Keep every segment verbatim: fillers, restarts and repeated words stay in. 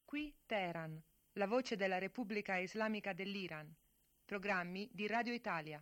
Qui Teheran, la voce della Repubblica Islamica dell'Iran. Programmi di Radio Italia.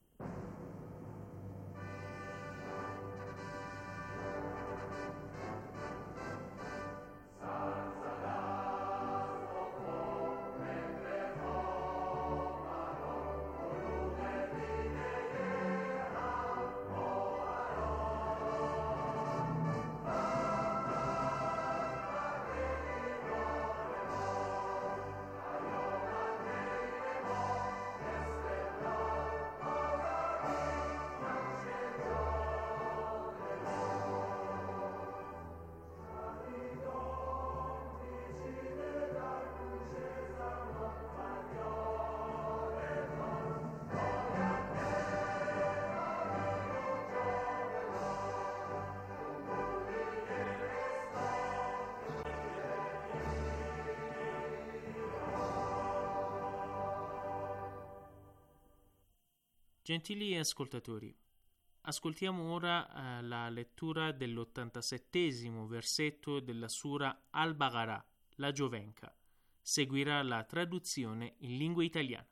Gentili ascoltatori, ascoltiamo ora eh, la lettura dell'ottantasettesimo versetto della Sura Al-Baqarah, la Giovenca. Seguirà la traduzione in lingua italiana.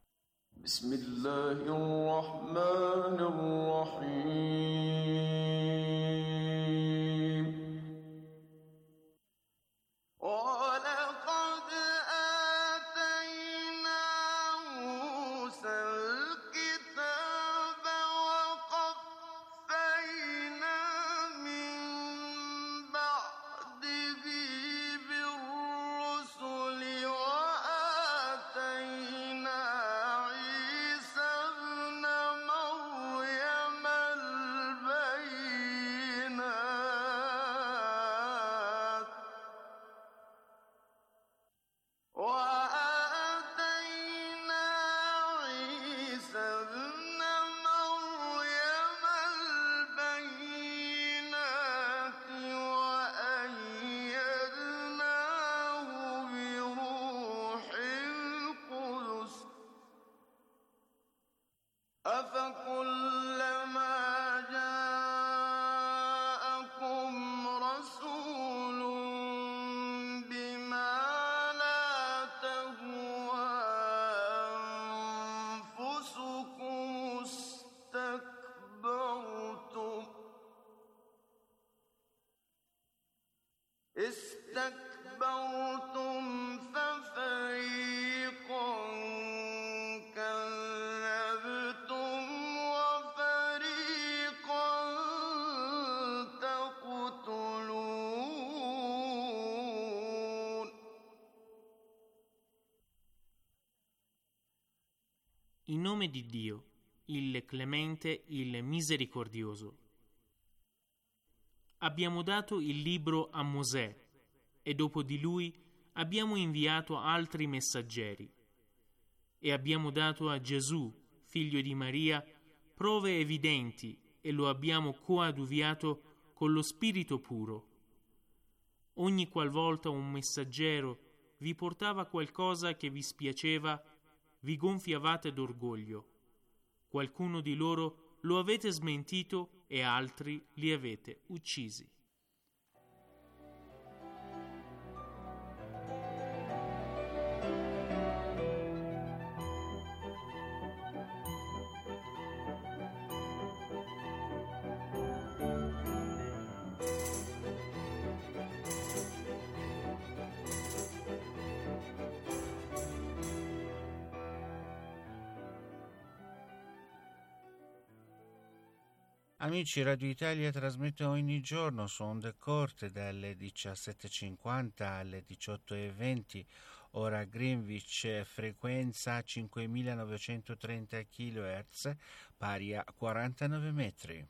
Bismillahirrahmanirrahim. استكبرتم ففريقا كذبتم وفريقا تقتلون. In nome di Dio, il Clemente, il Misericordioso. Abbiamo dato il libro a Mosè e dopo di lui abbiamo inviato altri messaggeri e abbiamo dato a Gesù, figlio di Maria, prove evidenti e lo abbiamo coadiuviato con lo Spirito puro. Ogni qualvolta un messaggero vi portava qualcosa che vi spiaceva, vi gonfiavate d'orgoglio. Qualcuno di loro lo avete smentito e altri li avete uccisi. Amici, Radio Italia trasmette ogni giorno su onde corte dalle diciassette e cinquanta alle diciotto e venti, ora Greenwich, frequenza cinquemilanovecentotrenta chilohertz, pari a quarantanove metri.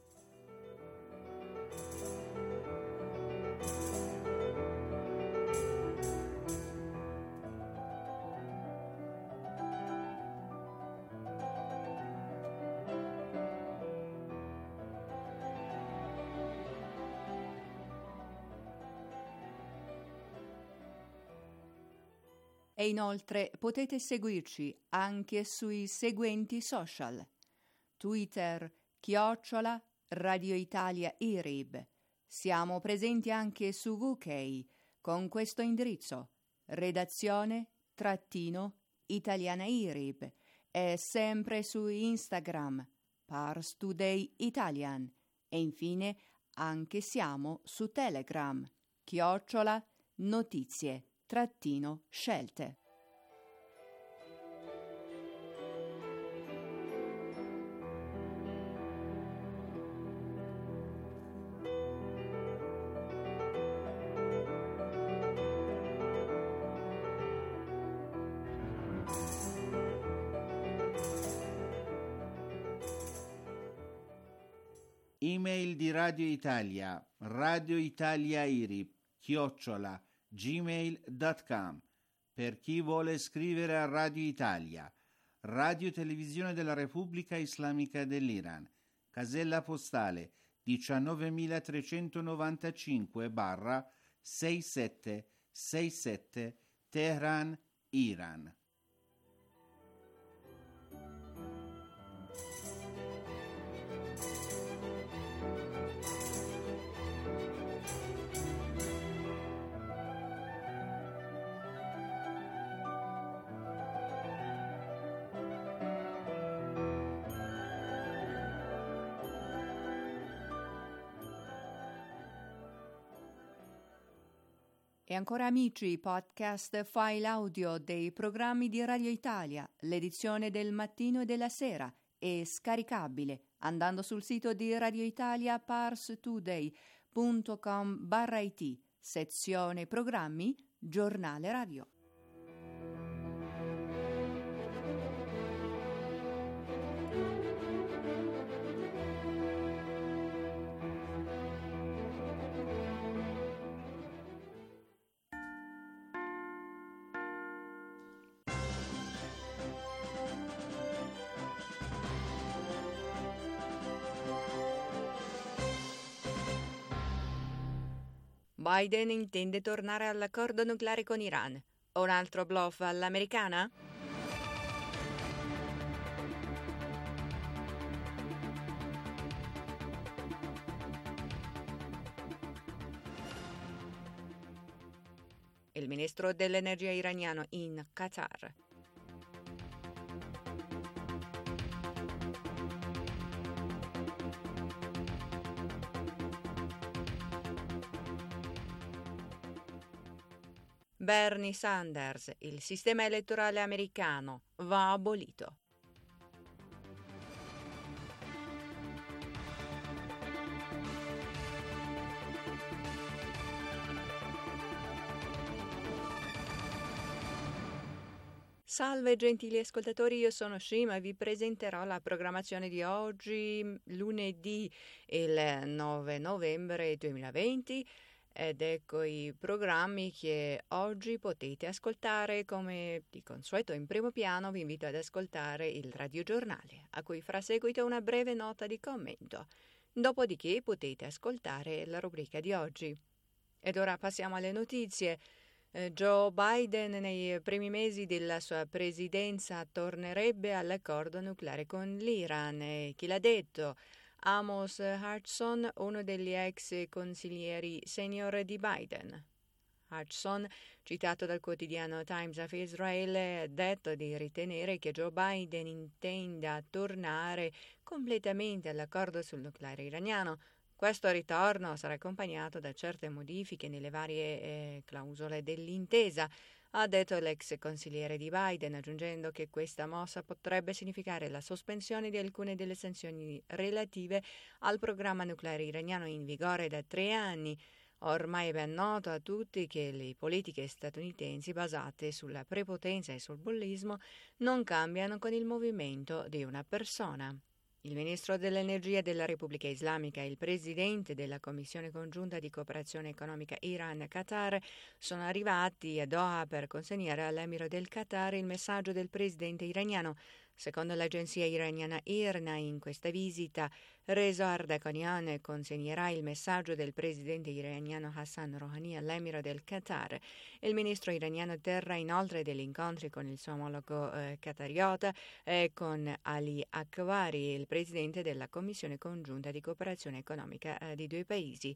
E inoltre potete seguirci anche sui seguenti social: Twitter, chiocciola, Radio Italia I R I B. Siamo presenti anche su U K con questo indirizzo: redazione trattino Italiana I R I B e sempre su Instagram Pars Today Italian e infine anche siamo su Telegram chiocciola notizie trattino scelte. Email di Radio Italia, Radio Italia I R I B, chiocciola, gmail punto com. Per chi vuole scrivere a Radio Italia, Radio Televisione della Repubblica Islamica dell'Iran, casella postale diciannovemilatrecentonovantacinque sessantasette Teheran, Iran. E ancora amici, podcast file audio dei programmi di Radio Italia, l'edizione del mattino e della sera è scaricabile andando sul sito di Radio Italia parstoday punto com barra it, sezione programmi, giornale radio. Biden intende tornare all'accordo nucleare con Iran. Un altro bluff all'americana? Il ministro dell'energia iraniano in Qatar. Bernie Sanders, il sistema elettorale americano va abolito. Salve gentili ascoltatori, io sono Shima e vi presenterò la programmazione di oggi, lunedì il nove novembre duemilaventi. Ed ecco i programmi che oggi potete ascoltare. Come di consueto in primo piano vi invito ad ascoltare il radiogiornale, a cui farà seguito una breve nota di commento. Dopodiché potete ascoltare la rubrica di oggi. Ed ora passiamo alle notizie. Eh, Joe Biden nei primi mesi della sua presidenza tornerebbe all'accordo nucleare con l'Iran. E chi l'ha detto? Amos Hutchinson, uno degli ex consiglieri senior di Biden. Hutchinson, citato dal quotidiano Times of Israel, ha detto di ritenere che Joe Biden intenda tornare completamente all'accordo sul nucleare iraniano. Questo ritorno sarà accompagnato da certe modifiche nelle varie eh, clausole dell'intesa, ha detto l'ex consigliere di Biden, aggiungendo che questa mossa potrebbe significare la sospensione di alcune delle sanzioni relative al programma nucleare iraniano in vigore da tre anni. Ormai è ben noto a tutti che le politiche statunitensi basate sulla prepotenza e sul bullismo non cambiano con il movimento di una persona. Il ministro dell'energia della Repubblica Islamica e il presidente della Commissione congiunta di cooperazione economica Iran-Qatar sono arrivati a Doha per consegnare all'emiro del Qatar il messaggio del presidente iraniano. Secondo l'agenzia iraniana I R N A, in questa visita Reza Ardaghanian consegnerà il messaggio del presidente iraniano Hassan Rouhani all'emiro del Qatar. Il ministro iraniano terrà inoltre degli incontri con il suo omologo eh, qatariota e con Ali Akbari, il presidente della Commissione congiunta di cooperazione economica eh, di due paesi.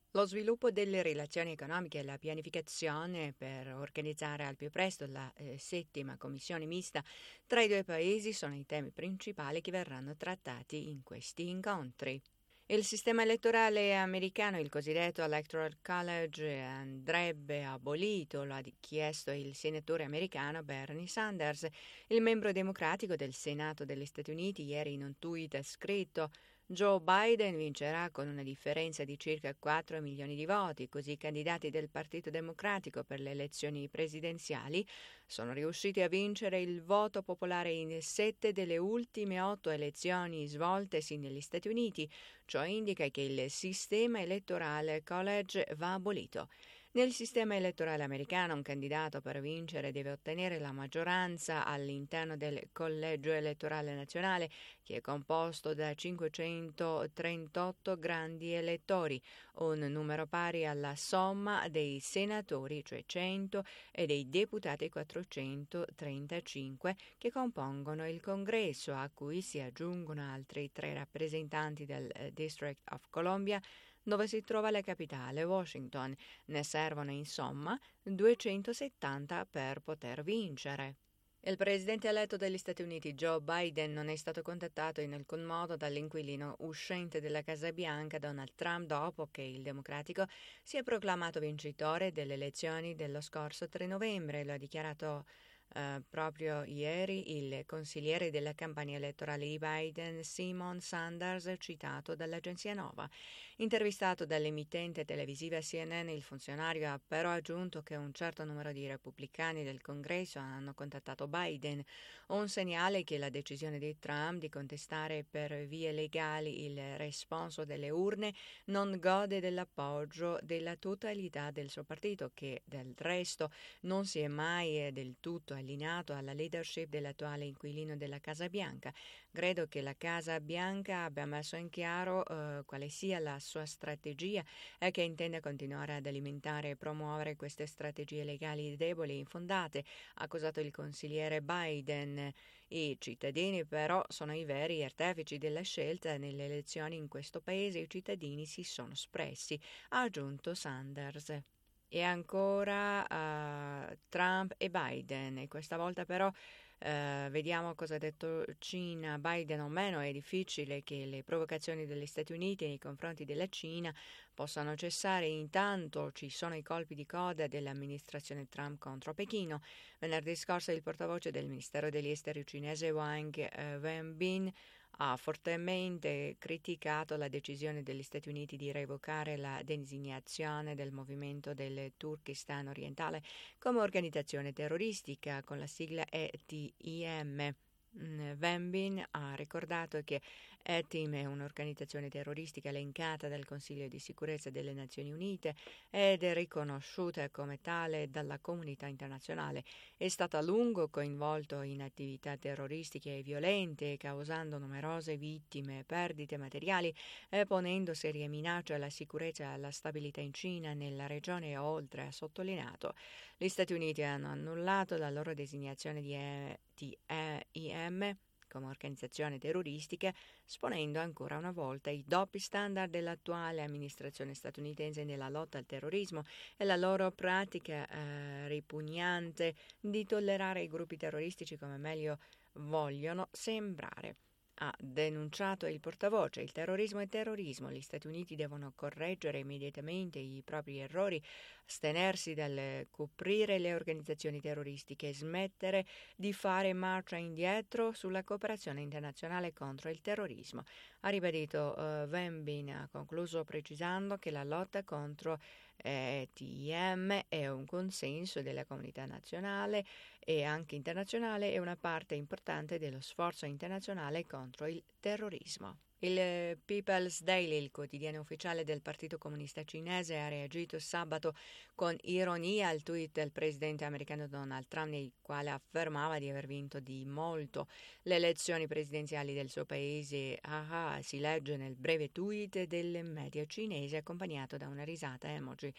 Lo sviluppo delle relazioni economiche e la pianificazione per organizzare al più presto la eh, settima commissione mista tra i due paesi sono i temi principali che verranno trattati in questi incontri. Il sistema elettorale americano, il cosiddetto Electoral College, andrebbe abolito, lo ha chiesto il senatore americano Bernie Sanders. Il membro democratico del Senato degli Stati Uniti ieri in un tweet ha scritto: Joe Biden vincerà con una differenza di circa quattro milioni di voti, così i candidati del Partito Democratico per le elezioni presidenziali sono riusciti a vincere il voto popolare in sette delle ultime otto elezioni svoltesi negli Stati Uniti. Ciò indica che il sistema elettorale college va abolito. Nel sistema elettorale americano un candidato per vincere deve ottenere la maggioranza all'interno del collegio elettorale nazionale, che è composto da cinquecentotrentotto grandi elettori, un numero pari alla somma dei senatori, cioè cento, e dei deputati quattrocentotrentacinque, che compongono il Congresso, a cui si aggiungono altri tre rappresentanti del District of Columbia, dove si trova la capitale, Washington. Ne servono insomma duecentosettanta per poter vincere. Il presidente eletto degli Stati Uniti, Joe Biden, non è stato contattato in alcun modo dall'inquilino uscente della Casa Bianca, Donald Trump, dopo che il democratico si è proclamato vincitore delle elezioni dello scorso tre novembre. Lo ha dichiarato Uh, proprio ieri il consigliere della campagna elettorale di Biden, Simon Sanders, citato dall'agenzia Nova. Intervistato dall'emittente televisiva C N N, il funzionario ha però aggiunto che un certo numero di repubblicani del Congresso hanno contattato Biden, un segnale che la decisione di Trump di contestare per vie legali il responso delle urne non gode dell'appoggio della totalità del suo partito, che del resto non si è mai del tutto allineato alla leadership dell'attuale inquilino della Casa Bianca. Credo che la Casa Bianca abbia messo in chiaro uh, quale sia la sua strategia e che intende continuare ad alimentare e promuovere queste strategie legali deboli e infondate, ha accusato il consigliere Biden. I cittadini però sono i veri artefici della scelta nelle elezioni in questo paese. I cittadini si sono espressi, ha aggiunto Sanders. E ancora uh, Trump e Biden, e questa volta però uh, vediamo cosa ha detto Cina. Biden o meno, è difficile che le provocazioni degli Stati Uniti nei confronti della Cina possano cessare. Intanto ci sono i colpi di coda dell'amministrazione Trump contro Pechino. Venerdì scorso il portavoce del Ministero degli Esteri cinese Wang uh, Wenbin ha fortemente criticato la decisione degli Stati Uniti di revocare la designazione del movimento del Turkestan orientale come organizzazione terroristica con la sigla E T I M. Wenbin ha ricordato che E T I M è un'organizzazione terroristica elencata dal Consiglio di sicurezza delle Nazioni Unite ed è riconosciuta come tale dalla comunità internazionale. È stata a lungo coinvolto in attività terroristiche e violente, causando numerose vittime e perdite materiali e ponendo serie minacce alla sicurezza e alla stabilità in Cina, nella regione e oltre, ha sottolineato. Gli Stati Uniti hanno annullato la loro designazione di E T I M come organizzazione terroristica, esponendo ancora una volta i doppi standard dell'attuale amministrazione statunitense nella lotta al terrorismo e la loro pratica eh, ripugnante di tollerare i gruppi terroristici come meglio vogliono sembrare. Ha denunciato il portavoce: il terrorismo è terrorismo, gli Stati Uniti devono correggere immediatamente i propri errori, astenersi dal coprire le organizzazioni terroristiche e smettere di fare marcia indietro sulla cooperazione internazionale contro il terrorismo. Ha ribadito uh, Wenbin, ha concluso precisando che la lotta contro E T I M è un consenso della comunità nazionale e anche internazionale e una parte importante dello sforzo internazionale contro il terrorismo. Il People's Daily, il quotidiano ufficiale del Partito Comunista Cinese, ha reagito sabato con ironia al tweet del presidente americano Donald Trump, nel quale affermava di aver vinto di molto le elezioni presidenziali del suo paese. Ah, ah, si legge nel breve tweet del media cinese accompagnato da una risata emoji.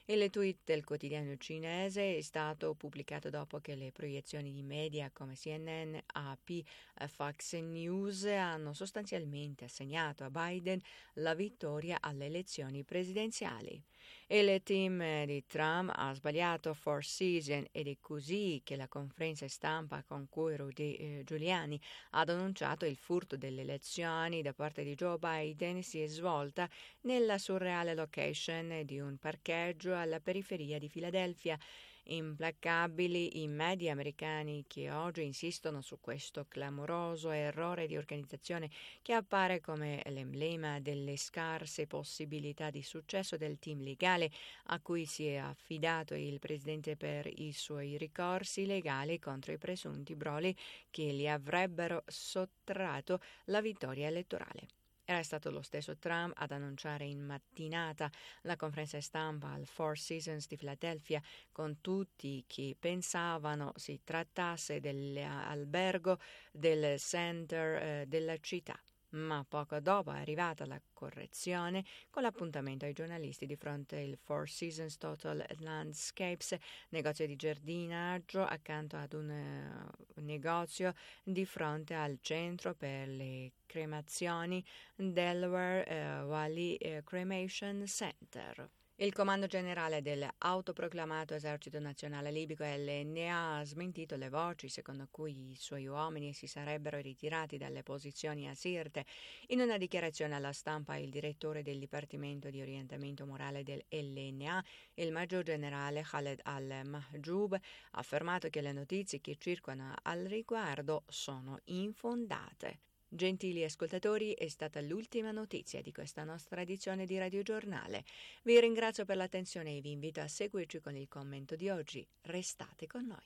Il tweet del quotidiano cinese è stato pubblicato dopo che le proiezioni di media come C N N, A P e Fox News hanno sostanzialmente assegnato a Biden la vittoria alle elezioni presidenziali. Il team di Trump ha sbagliato Four Seasons ed è così che la conferenza stampa con cui Rudy eh, Giuliani ha denunciato il furto delle elezioni da parte di Joe Biden si è svolta nella surreale location di un parcheggio alla periferia di Filadelfia. Implacabili i media americani che oggi insistono su questo clamoroso errore di organizzazione che appare come l'emblema delle scarse possibilità di successo del team legale a cui si è affidato il presidente per i suoi ricorsi legali contro i presunti brogli che gli avrebbero sottratto la vittoria elettorale. Era stato lo stesso Trump ad annunciare in mattinata la conferenza stampa al Four Seasons di Filadelfia, con tutti che pensavano si trattasse dell'albergo del center eh, della città. Ma poco dopo è arrivata la correzione con l'appuntamento ai giornalisti di fronte al Four Seasons Total Landscapes, negozio di giardinaggio accanto ad un uh, negozio di fronte al centro per le cremazioni Delaware uh, Valley uh, Cremation Center. Il comando generale dell'autoproclamato esercito nazionale libico L N A ha smentito le voci secondo cui i suoi uomini si sarebbero ritirati dalle posizioni a Sirte. In una dichiarazione alla stampa, il direttore del Dipartimento di Orientamento Morale del L N A, il maggior generale Khaled al-Mahjoub, ha affermato che le notizie che circolano al riguardo sono infondate. Gentili ascoltatori, è stata l'ultima notizia di questa nostra edizione di Radio Giornale. Vi ringrazio per l'attenzione e vi invito a seguirci con il commento di oggi. Restate con noi.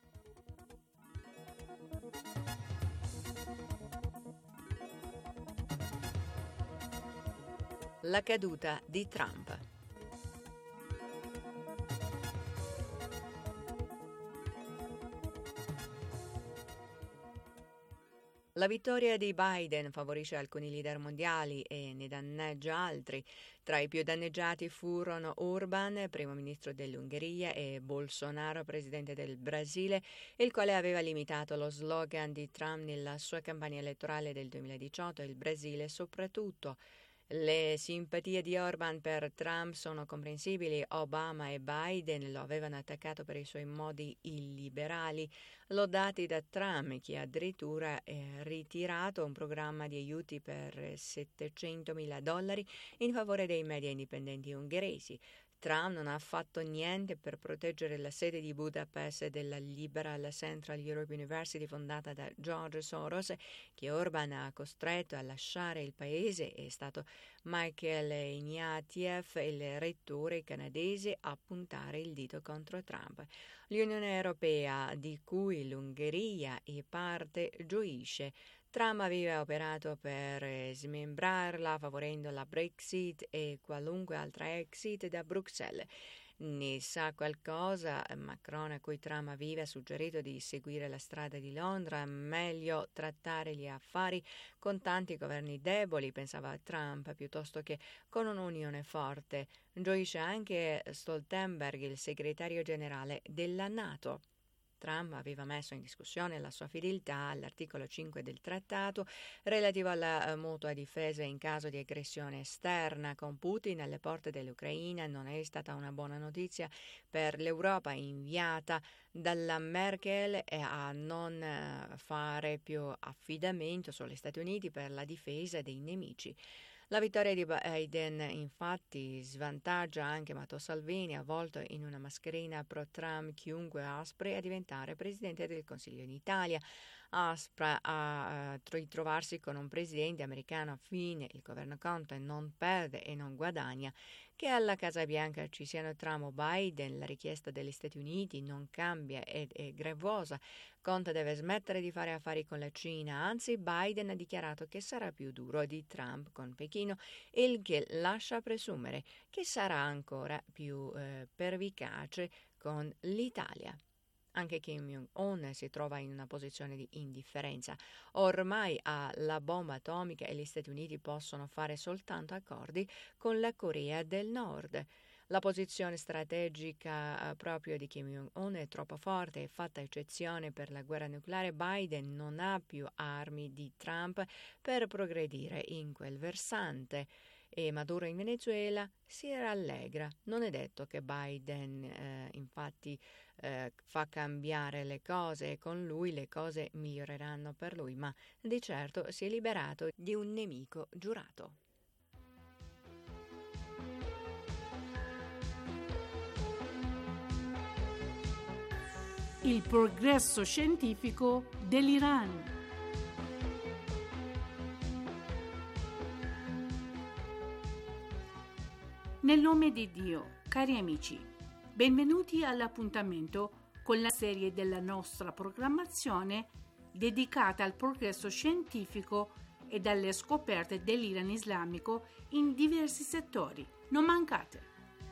La caduta di Trump. La vittoria di Biden favorisce alcuni leader mondiali e ne danneggia altri. Tra i più danneggiati furono Orban, primo ministro dell'Ungheria, e Bolsonaro, presidente del Brasile, il quale aveva limitato lo slogan di Trump nella sua campagna elettorale del duemiladiciotto, il Brasile soprattutto. Le simpatie di Orban per Trump sono comprensibili. Obama e Biden lo avevano attaccato per i suoi modi illiberali, lodati da Trump, che addirittura ha ritirato un programma di aiuti per settecentomila dollari in favore dei media indipendenti ungheresi. Trump non ha fatto niente per proteggere la sede di Budapest della Liberal Central Europe University fondata da George Soros, che Orban ha costretto a lasciare il paese. È stato Michael Ignatieff, il rettore canadese, a puntare il dito contro Trump. L'Unione Europea, di cui l'Ungheria è parte, gioisce. Trump aveva operato per smembrarla, favorendo la Brexit e qualunque altra exit da Bruxelles. Ne sa qualcosa? Macron, a cui Trump aveva suggerito di seguire la strada di Londra, meglio trattare gli affari con tanti governi deboli, pensava Trump, piuttosto che con un'unione forte. Gioisce anche Stoltenberg, il segretario generale della NATO. Trump aveva messo in discussione la sua fedeltà all'articolo cinque del trattato relativo alla mutua difesa in caso di aggressione esterna. Con Putin alle porte dell'Ucraina non è stata una buona notizia per l'Europa, inviata dalla Merkel a non fare più affidamento sugli Stati Uniti per la difesa dei nemici. La vittoria di Biden infatti svantaggia anche Matteo Salvini, avvolto in una mascherina pro-Trump, chiunque aspri a diventare presidente del Consiglio in Italia. Aspra a, a ritrovarsi con un presidente americano affine, il governo Conte non perde e non guadagna. Che alla Casa Bianca ci siano Trump o Biden, la richiesta degli Stati Uniti non cambia ed è gravosa. Conte deve smettere di fare affari con la Cina, anzi Biden ha dichiarato che sarà più duro di Trump con Pechino, il che lascia presumere che sarà ancora più eh, pervicace con l'Italia. Anche Kim Jong-un si trova in una posizione di indifferenza. Ormai ha la bomba atomica e gli Stati Uniti possono fare soltanto accordi con la Corea del Nord. La posizione strategica eh, proprio di Kim Jong-un è troppo forte e, fatta eccezione per la guerra nucleare, Biden non ha più armi di Trump per progredire in quel versante. E Maduro in Venezuela si rallegra. Non è detto che Biden eh, infatti eh, fa cambiare le cose e con lui le cose miglioreranno per lui, ma di certo si è liberato di un nemico giurato. Il progresso scientifico dell'Iran. Nel nome di Dio, cari amici, benvenuti all'appuntamento con la serie della nostra programmazione dedicata al progresso scientifico e alle scoperte dell'Iran islamico in diversi settori. Non mancate!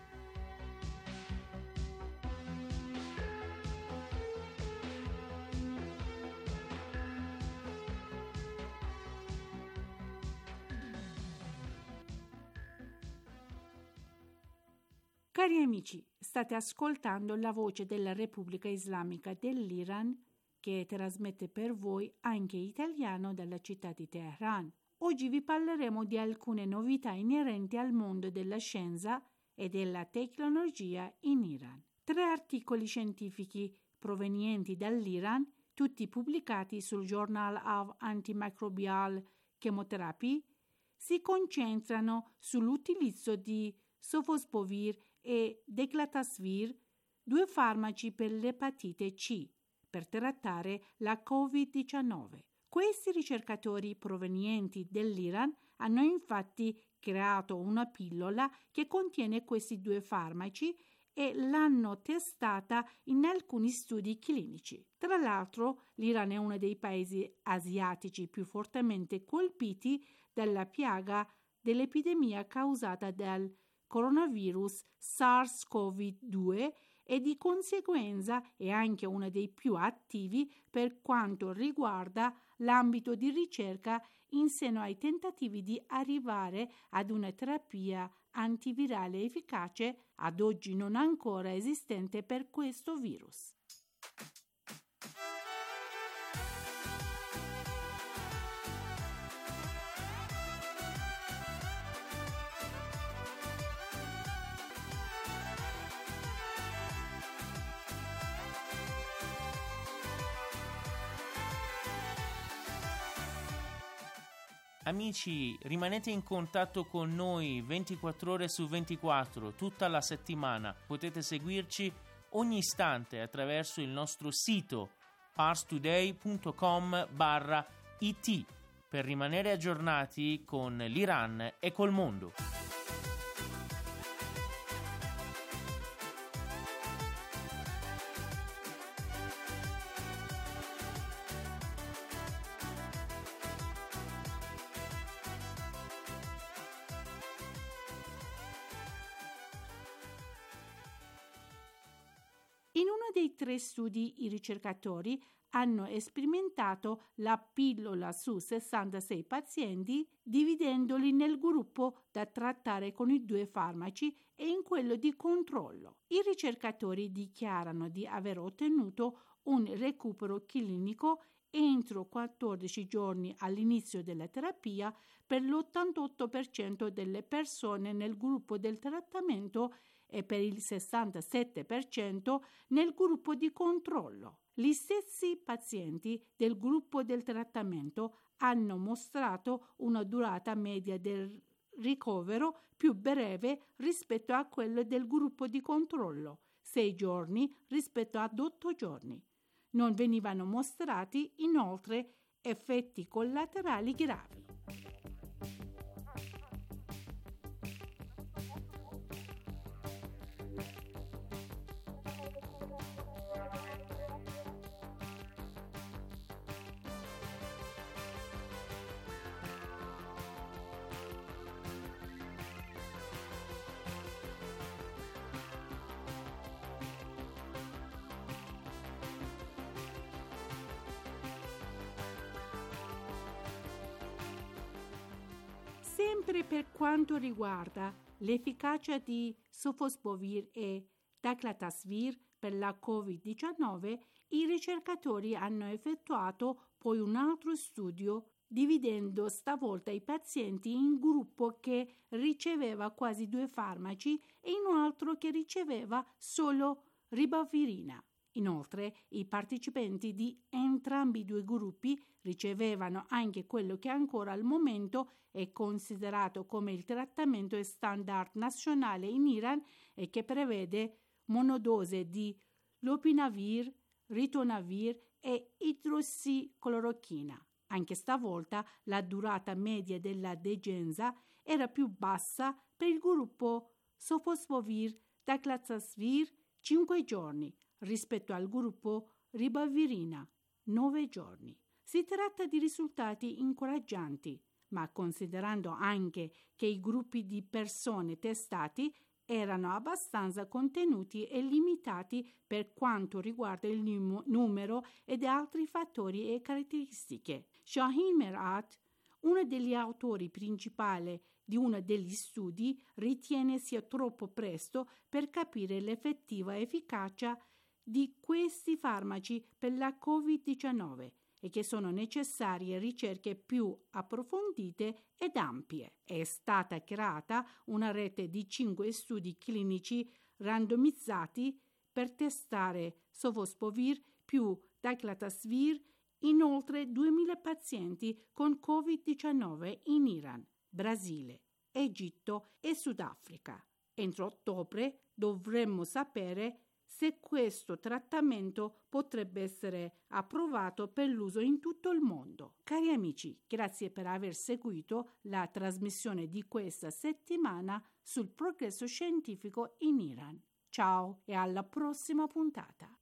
Cari amici, state ascoltando la voce della Repubblica Islamica dell'Iran che trasmette per voi anche italiano dalla città di Teheran. Oggi vi parleremo di alcune novità inerenti al mondo della scienza e della tecnologia in Iran. Tre articoli scientifici provenienti dall'Iran, tutti pubblicati sul Journal of Antimicrobial Chemotherapy, si concentrano sull'utilizzo di sofosbuvir e declatasvir, due farmaci per l'epatite C, per trattare la covid diciannove. Questi ricercatori provenienti dall'Iran hanno infatti creato una pillola che contiene questi due farmaci e l'hanno testata in alcuni studi clinici. Tra l'altro, l'Iran è uno dei paesi asiatici più fortemente colpiti dalla piaga dell'epidemia causata dal coronavirus SARS-CoV due e di conseguenza è anche uno dei più attivi per quanto riguarda l'ambito di ricerca in seno ai tentativi di arrivare ad una terapia antivirale efficace, ad oggi non ancora esistente, per questo virus. Amici, rimanete in contatto con noi ventiquattro ore su ventiquattro, tutta la settimana. Potete seguirci ogni istante attraverso il nostro sito parstoday punto com barra it per rimanere aggiornati con l'Iran e col mondo. In uno dei tre studi i ricercatori hanno sperimentato la pillola su sessantasei pazienti, dividendoli nel gruppo da trattare con i due farmaci e in quello di controllo. I ricercatori dichiarano di aver ottenuto un recupero clinico entro quattordici giorni all'inizio della terapia per l'ottantotto per cento delle persone nel gruppo del trattamento e per il sessantasette per cento nel gruppo di controllo. Gli stessi pazienti del gruppo del trattamento hanno mostrato una durata media del ricovero più breve rispetto a quello del gruppo di controllo, sei giorni rispetto ad otto giorni. Non venivano mostrati inoltre effetti collaterali gravi. Sempre per quanto riguarda l'efficacia di Sofosbuvir e Daclatasvir per la covid diciannove, i ricercatori hanno effettuato poi un altro studio dividendo stavolta i pazienti in un gruppo che riceveva quasi due farmaci e in un altro che riceveva solo ribavirina. Inoltre, i partecipanti di entrambi i due gruppi ricevevano anche quello che ancora al momento è considerato come il trattamento standard nazionale in Iran e che prevede monodose di lopinavir, ritonavir e idrossiclorochina. Anche stavolta la durata media della degenza era più bassa per il gruppo Sofosbuvir Daclatasvir cinque giorni rispetto al gruppo ribavirina nove giorni. Si tratta di risultati incoraggianti, ma considerando anche che i gruppi di persone testati erano abbastanza contenuti e limitati per quanto riguarda il num- numero ed altri fattori e caratteristiche. Shahin Merat, uno degli autori principali di uno degli studi, ritiene sia troppo presto per capire l'effettiva efficacia di questi farmaci per la covid diciannove e che sono necessarie ricerche più approfondite ed ampie. È stata creata una rete di cinque studi clinici randomizzati per testare Sofosbuvir più Daclatasvir in oltre duemila pazienti con covid diciannove in Iran, Brasile, Egitto e Sudafrica. Entro ottobre dovremmo sapere se questo trattamento potrebbe essere approvato per l'uso in tutto il mondo. Cari amici, grazie per aver seguito la trasmissione di questa settimana sul progresso scientifico in Iran. Ciao e alla prossima puntata.